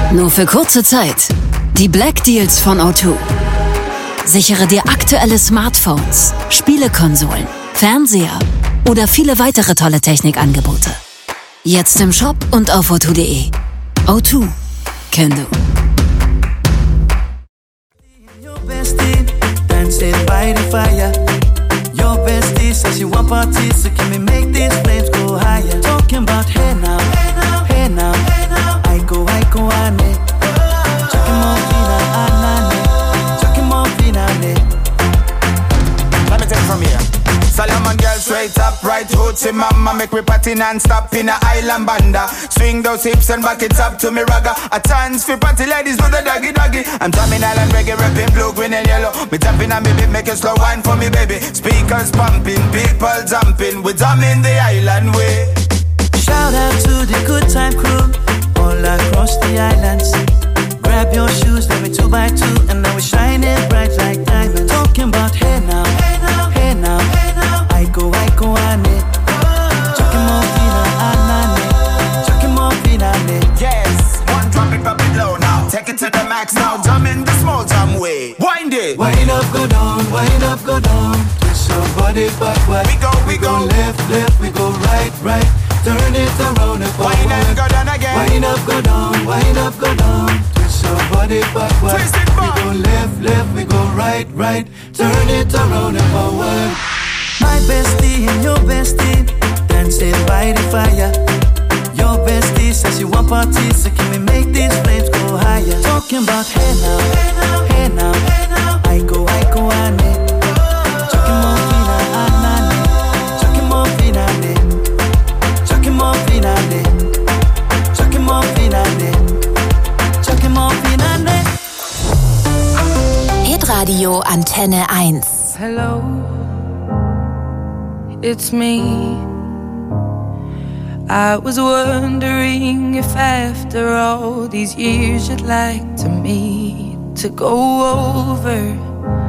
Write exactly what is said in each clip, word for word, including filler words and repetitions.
Nur für kurze Zeit. Die Black Deals von O zwei. Sichere dir aktuelle Smartphones, Spielekonsolen, Fernseher oder viele weitere tolle Technikangebote. Jetzt im Shop und auf o zwei punkt de. O zwei. Can do. Dancing by the fire. Your bestie says you want parties, so can we make these flames go higher? Talking about hey now, hey now, hey now, hey now. I go, I go, ane. Chucking more fina, anane. Chucking more fina, ane. Let me take it from here. Solomon girl straight up, right hoochie mama. Make me party non-stop in a island banda. Swing those hips and back it up to me ragga. A chance for party ladies do the doggy doggy. I'm drumming island reggae, rapping blue, green and yellow. Me tapping on me beat, make a slow wine for me baby. Speakers pumping, people jumping. We drumming the island way. Shout out to the good time crew all across the islands. Grab your shoes, let me two by two, and now we're shining bright like diamonds. Talking about hey now, hey now, hey now, hey now. I go, I go, ane. Chucking more fina, anane. Chucking more fina, ane. Yes, one drop it, drop it low now. Take it to the max now. Jump in the small jam way. Wind it. Wind up, go down, wind up, go down. Twist your body backward. We go, we, we go. go left, left, we go right, right. Turn it around and forward. Wind up, go down again. Wind up, go down, wind up, go down. Twist your body backward. Twist it back. We go left, left, we go right, right. Turn it around and forward. My bestie and your bestie dancing by the fire. Your bestie says you want parties, so can we make these flames go higher? Talking about hey now, hey now, hey now, hey now. I go, I go, ane. Chucking more fina, anane. Chucking more fina, ane. Chucking more fina, ane. Chucking more fina, ane. Chucking more fina, ane. Hitradio Antenne eins. Hello, it's me. I was wondering if after all these years you'd like to meet to go over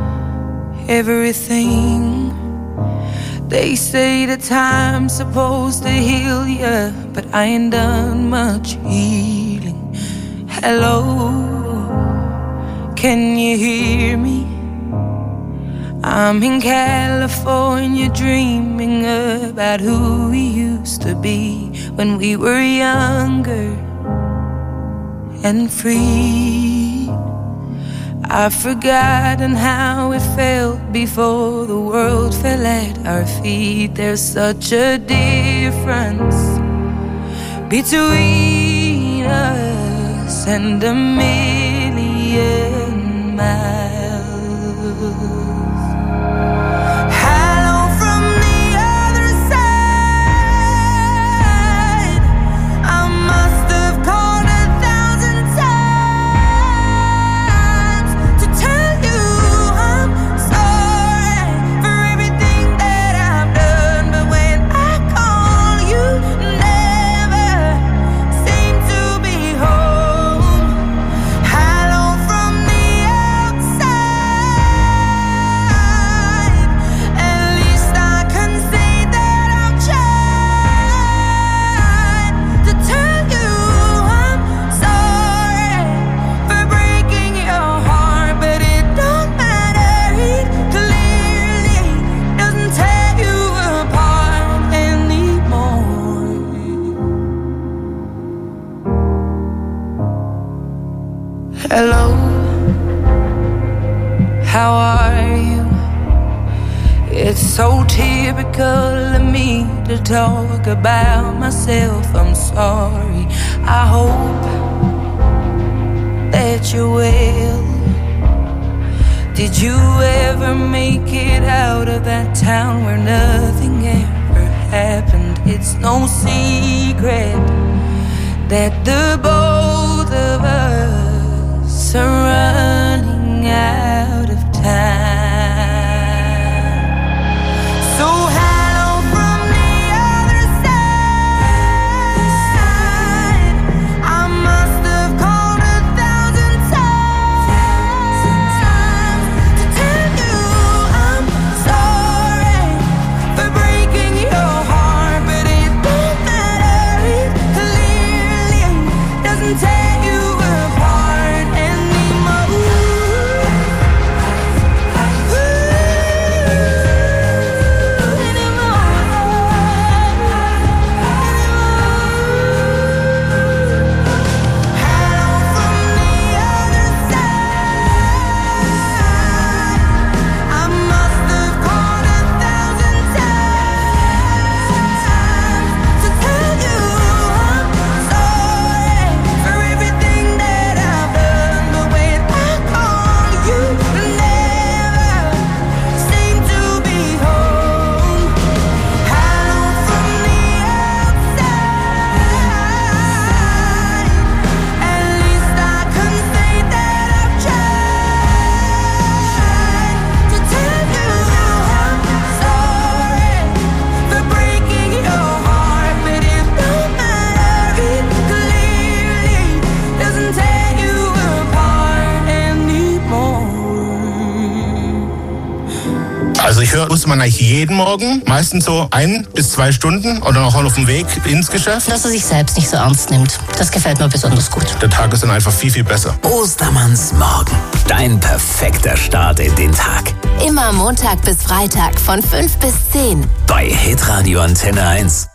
everything. They say that time's supposed to heal ya, but I ain't done much healing. Hello, can you hear me? I'm in California dreaming about who we used to be when we were younger and free. I've forgotten how it felt before the world fell at our feet. There's such a difference between us and a million miles. Hello, how are you? It's so typical of me to talk about myself. I'm sorry. I hope that you're well. Did you ever make it out of that town where nothing ever happened? It's no secret that the both of us are running out of time. So hello from the other side. I must have called a thousand times to tell you I'm sorry for breaking your heart, but it don't matter. It clearly doesn't tear you apart. höre Usman eigentlich jeden Morgen, meistens so ein bis zwei Stunden oder noch auf dem Weg ins Geschäft. Dass er sich selbst nicht so ernst nimmt, das gefällt mir besonders gut. Der Tag ist dann einfach viel, viel besser. Ostermanns Morgen. Dein perfekter Start in den Tag. Immer Montag bis Freitag von fünf bis zehn. Bei Hitradio Antenne eins.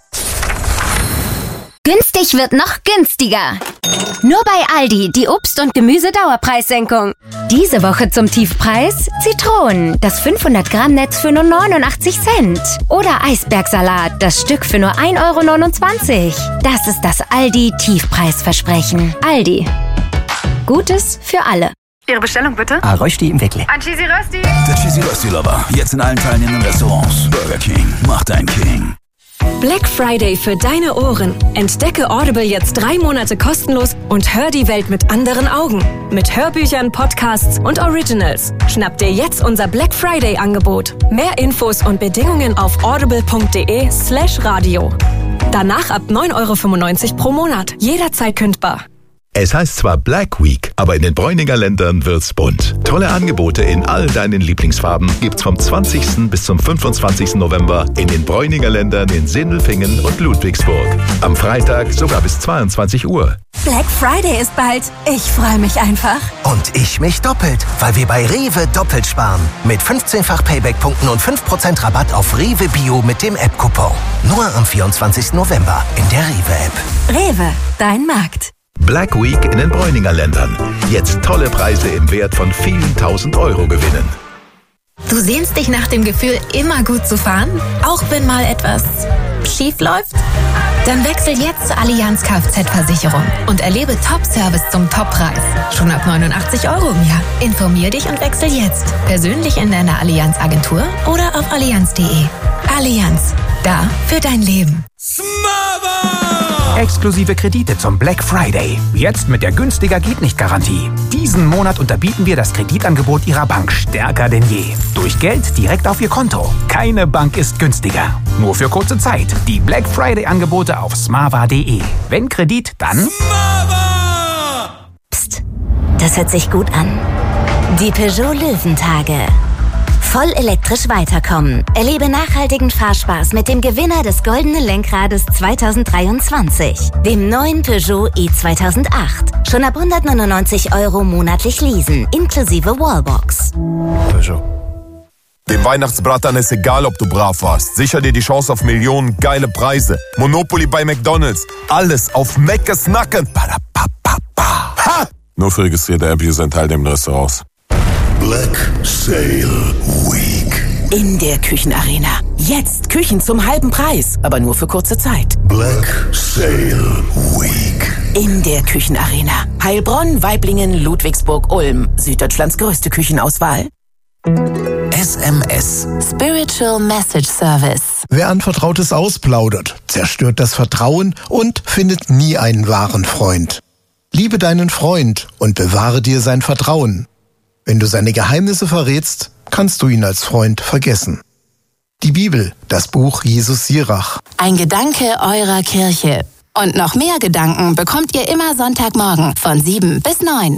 Günstig wird noch günstiger. Nur bei Aldi die Obst- und Gemüse-Dauerpreissenkung. Diese Woche zum Tiefpreis Zitronen, das fünfhundert Gramm Netz für nur neunundachtzig Cent. Oder Eisbergsalat, das Stück für nur ein Euro neunundzwanzig. Das ist das Aldi-Tiefpreisversprechen. Aldi. Gutes für alle. Ihre Bestellung bitte? Ah, Rösti im Weckle. Ein Cheesy Rösti. Der Cheesy Rösti Lover. Jetzt in allen Teilen in den Restaurants. Burger King. Mach dein King. Black Friday für deine Ohren. Entdecke Audible jetzt drei Monate kostenlos und hör die Welt mit anderen Augen. Mit Hörbüchern, Podcasts und Originals. Schnapp dir jetzt unser Black Friday Angebot. Mehr Infos und Bedingungen auf audible.de slash radio. Danach ab neun Euro fünfundneunzig pro Monat. Jederzeit kündbar. Es heißt zwar Black Week, aber in den Bräuninger Ländern wird's bunt. Tolle Angebote in all deinen Lieblingsfarben gibt's vom zwanzigsten bis zum fünfundzwanzigsten November in den Bräuninger Ländern in Sindelfingen und Ludwigsburg. Am Freitag sogar bis zweiundzwanzig Uhr. Black Friday ist bald. Ich freue mich einfach. Und ich mich doppelt, weil wir bei Rewe doppelt sparen. Mit fünfzehnfach Payback-Punkten und fünf Prozent Rabatt auf Rewe Bio mit dem App-Coupon. Nur am vierundzwanzigsten November in der Rewe-App. Rewe, dein Markt. Black Week in den Bräuninger Ländern. Jetzt tolle Preise im Wert von vielen tausend Euro gewinnen. Du sehnst dich nach dem Gefühl, immer gut zu fahren? Auch wenn mal etwas schief läuft? Dann wechsel jetzt zur Allianz Kfz-Versicherung und erlebe Top-Service zum Top-Preis. Schon ab neunundachtzig Euro im Jahr. Informier dich und wechsel jetzt. Persönlich in deiner Allianz-Agentur oder auf allianz punkt de. Allianz. Da für dein Leben. Exklusive Kredite zum Black Friday. Jetzt mit der günstiger geht nicht Garantie. Diesen Monat unterbieten wir das Kreditangebot Ihrer Bank stärker denn je. Durch Geld direkt auf Ihr Konto. Keine Bank ist günstiger. Nur für kurze Zeit. Die Black Friday Angebote auf smava punkt de. Wenn Kredit, dann Smava! Psst, das hört sich gut an. Die Peugeot Löwentage. Voll elektrisch weiterkommen. Erlebe nachhaltigen Fahrspaß mit dem Gewinner des Goldenen Lenkrades zweitausenddreiundzwanzig, dem neuen Peugeot e zweitausendacht. Schon ab hundertneunundneunzig Euro monatlich leasen, inklusive Wallbox. Peugeot. Dem Weihnachtsbrattern ist egal, ob du brav warst. Sicher dir die Chance auf Millionen geile Preise. Monopoly bei McDonald's. Alles auf Meckes Nacken. Ha! Nur für registrierte App-User in teilnehmenden Restaurants. Black Sale Week. In der Küchenarena. Jetzt Küchen zum halben Preis, aber nur für kurze Zeit. Black Sale Week. In der Küchenarena. Heilbronn, Waiblingen, Ludwigsburg, Ulm. Süddeutschlands größte Küchenauswahl. S M S. Spiritual Message Service. Wer Anvertrautes ausplaudert, zerstört das Vertrauen und findet nie einen wahren Freund. Liebe deinen Freund und bewahre dir sein Vertrauen. Wenn du seine Geheimnisse verrätst, kannst du ihn als Freund vergessen. Die Bibel, das Buch Jesus Sirach. Ein Gedanke eurer Kirche. Und noch mehr Gedanken bekommt ihr immer Sonntagmorgen von sieben bis neun.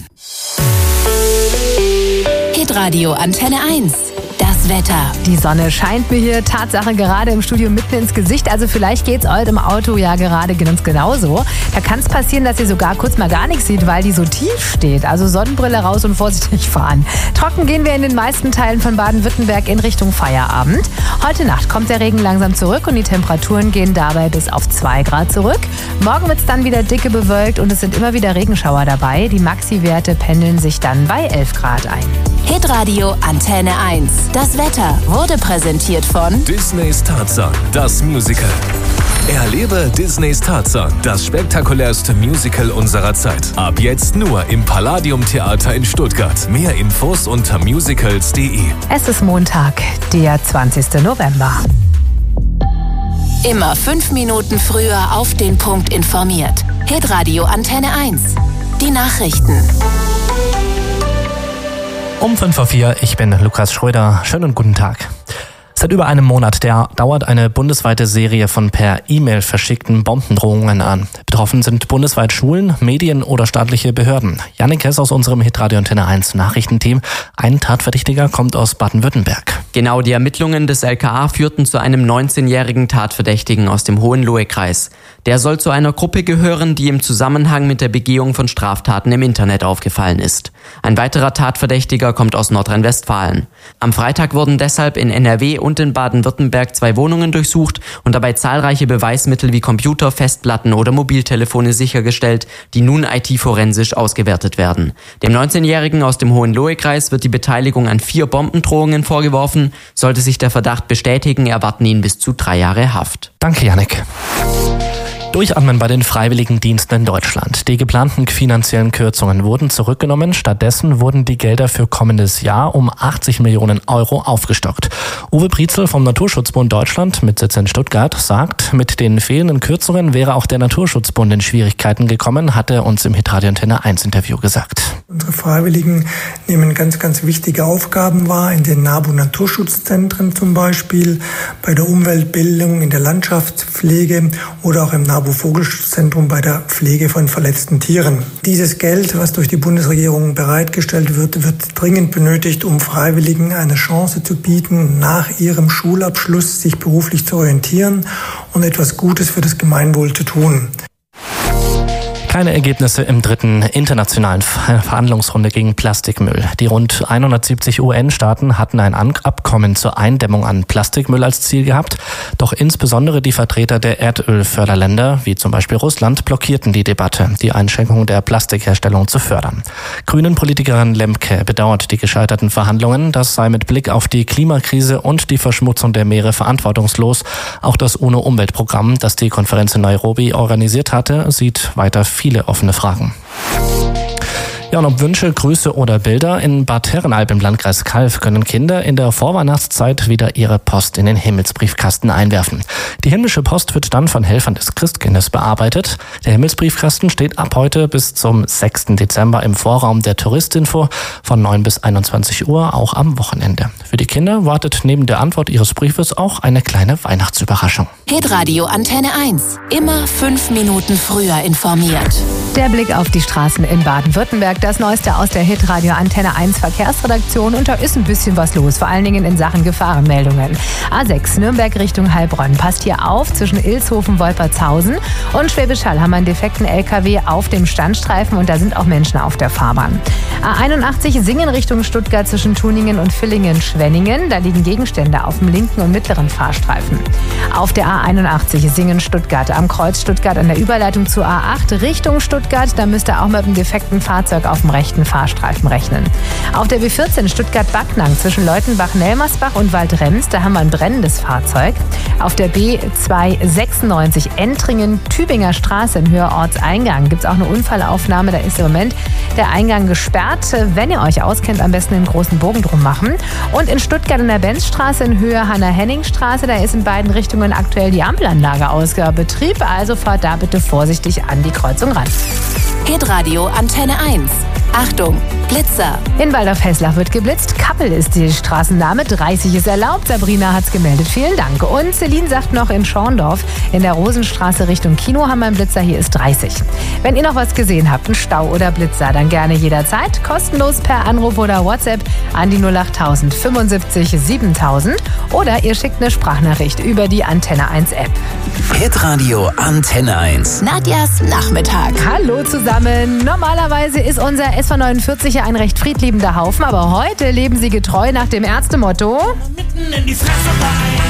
Hitradio Antenne eins. Das Wetter. Die Sonne scheint mir hier Tatsache gerade im Studio mitten ins Gesicht. Also vielleicht geht's euch im Auto ja gerade ganz genauso. Da kann es passieren, dass ihr sogar kurz mal gar nichts seht, weil die so tief steht. Also Sonnenbrille raus und vorsichtig fahren. Trocken gehen wir in den meisten Teilen von Baden-Württemberg in Richtung Feierabend. Heute Nacht kommt der Regen langsam zurück und die Temperaturen gehen dabei bis auf zwei Grad zurück. Morgen wird's dann wieder dicke bewölkt und es sind immer wieder Regenschauer dabei. Die Maxi-Werte pendeln sich dann bei elf Grad ein. Hitradio Antenne eins. Das Wetter wurde präsentiert von Disneys Tarzan, das Musical. Erlebe Disneys Tarzan, das spektakulärste Musical unserer Zeit. Ab jetzt nur im Palladium Theater in Stuttgart. Mehr Infos unter musicals punkt de. Es ist Montag, der zwanzigsten November. Immer fünf Minuten früher auf den Punkt informiert. Hitradio Antenne eins. Die Nachrichten. Um fünf vor vier, ich bin Lukas Schröder. Schönen guten Tag. Seit über einem Monat der dauert eine bundesweite Serie von per E-Mail verschickten Bombendrohungen an. Betroffen sind bundesweit Schulen, Medien oder staatliche Behörden. Jannik Hess aus unserem Hitradio Antenne eins Nachrichtenteam. Ein Tatverdächtiger kommt aus Baden-Württemberg. Genau, die Ermittlungen des L K A führten zu einem neunzehnjährigen Tatverdächtigen aus dem Hohenlohe-Kreis. Der soll zu einer Gruppe gehören, die im Zusammenhang mit der Begehung von Straftaten im Internet aufgefallen ist. Ein weiterer Tatverdächtiger kommt aus Nordrhein-Westfalen. Am Freitag wurden deshalb in N R W und in Baden-Württemberg zwei Wohnungen durchsucht und dabei zahlreiche Beweismittel wie Computer, Festplatten oder Mobiltelefone sichergestellt, die nun I T-forensisch ausgewertet werden. Dem neunzehnjährigen aus dem Hohenlohe-Kreis wird die Beteiligung an vier Bombendrohungen vorgeworfen. Sollte sich der Verdacht bestätigen, erwarten ihn bis zu drei Jahre Haft. Danke, Jannik. Durchatmen bei den Freiwilligendiensten in Deutschland. Die geplanten finanziellen Kürzungen wurden zurückgenommen. Stattdessen wurden die Gelder für kommendes Jahr um achtzig Millionen Euro aufgestockt. Uwe Prietzel vom Naturschutzbund Deutschland mit Sitz in Stuttgart sagt, mit den fehlenden Kürzungen wäre auch der Naturschutzbund in Schwierigkeiten gekommen, hat er uns im Hitradio Antenne eins Interview gesagt. Unsere Freiwilligen nehmen ganz, ganz wichtige Aufgaben wahr, in den NABU-Naturschutzzentren zum Beispiel, bei der Umweltbildung, in der Landschaftspflege oder auch im NABU-Vogelschutzzentrum bei der Pflege von verletzten Tieren. Dieses Geld, was durch die Bundesregierung bereitgestellt wird, wird dringend benötigt, um Freiwilligen eine Chance zu bieten, nach ihrem Schulabschluss sich beruflich zu orientieren und etwas Gutes für das Gemeinwohl zu tun. Keine Ergebnisse im dritten internationalen Verhandlungsrunde gegen Plastikmüll. Die rund hundertsiebzig U N-Staaten hatten ein Abkommen zur Eindämmung an Plastikmüll als Ziel gehabt. Doch insbesondere die Vertreter der Erdölförderländer, wie zum Beispiel Russland, blockierten die Debatte, die Einschränkung der Plastikherstellung zu fördern. Grünen-Politikerin Lemke bedauert die gescheiterten Verhandlungen. Das sei mit Blick auf die Klimakrise und die Verschmutzung der Meere verantwortungslos. Auch das UNO-Umweltprogramm, das die Konferenz in Nairobi organisiert hatte, sieht weiter viele offene Fragen. Ja, und ob Wünsche, Grüße oder Bilder, in Bad Herrenalb im Landkreis Calw können Kinder in der Vorweihnachtszeit wieder ihre Post in den Himmelsbriefkasten einwerfen. Die himmlische Post wird dann von Helfern des Christkindes bearbeitet. Der Himmelsbriefkasten steht ab heute bis zum sechsten Dezember im Vorraum der Touristinfo von neun bis einundzwanzig Uhr, auch am Wochenende. Für die Kinder wartet neben der Antwort ihres Briefes auch eine kleine Weihnachtsüberraschung. Hitradio Antenne eins. Immer fünf Minuten früher informiert. Der Blick auf die Straßen in Baden-Württemberg. Das Neueste aus der Hitradio Antenne eins Verkehrsredaktion. Und da ist ein bisschen was los, vor allen Dingen in Sachen Gefahrenmeldungen. A sechs Nürnberg Richtung Heilbronn. Passt hier auf zwischen Ilshofen, Wolpertshausen und Schwäbisch Hall haben wir einen defekten L K W auf dem Standstreifen und da sind auch Menschen auf der Fahrbahn. A einundachtzig Singen Richtung Stuttgart zwischen Tuningen und Villingen-Schwenningen. Da liegen Gegenstände auf dem linken und mittleren Fahrstreifen. Auf der A einundachtzig Singen Stuttgart am Kreuz Stuttgart an der Überleitung zur A acht Richtung Stuttgart. Da müsst ihr auch mit einem defekten Fahrzeug auf dem rechten Fahrstreifen rechnen. Auf der B vierzehn Stuttgart-Backnang zwischen Leutenbach-Nelmersbach und Waldrems, da haben wir ein brennendes Fahrzeug. Auf der B zweihundertsechsundneunzig Entringen-Tübinger Straße im Hörortseingang gibt es auch eine Unfallaufnahme. Da ist im Moment der Eingang gesperrt. Wenn ihr euch auskennt, am besten einen großen Bogen drum machen. Und in Stuttgart in der Benzstraße in Höhe Hannah-Henning-Straße, da ist in beiden Richtungen aktuell die Ampelanlage außer Betrieb. Also fahrt da bitte vorsichtig an die Kreuzung ran. Hitradio Antenne eins. Achtung, Blitzer. In Waldorf-Hesslach wird geblitzt. Kappel ist die Straßenname. dreißig ist erlaubt. Sabrina hat's gemeldet. Vielen Dank. Und Celine sagt noch in Schorndorf, in der Rosenstraße Richtung Kino haben wir einen Blitzer. Hier ist dreißig. Wenn ihr noch was gesehen habt, einen Stau oder Blitzer, dann gerne jederzeit. Kostenlos per Anruf oder WhatsApp an die null acht null null fünfundsiebzig siebentausend. Oder ihr schickt eine Sprachnachricht über die Antenne eins App. Hitradio Antenne eins. Nadjas Nachmittag. Hallo zusammen. Normalerweise ist unser S V neunundvierzig ja ein recht friedliebender Haufen, aber heute leben sie getreu nach dem Ärztemotto: Mitten in die Fresse rein.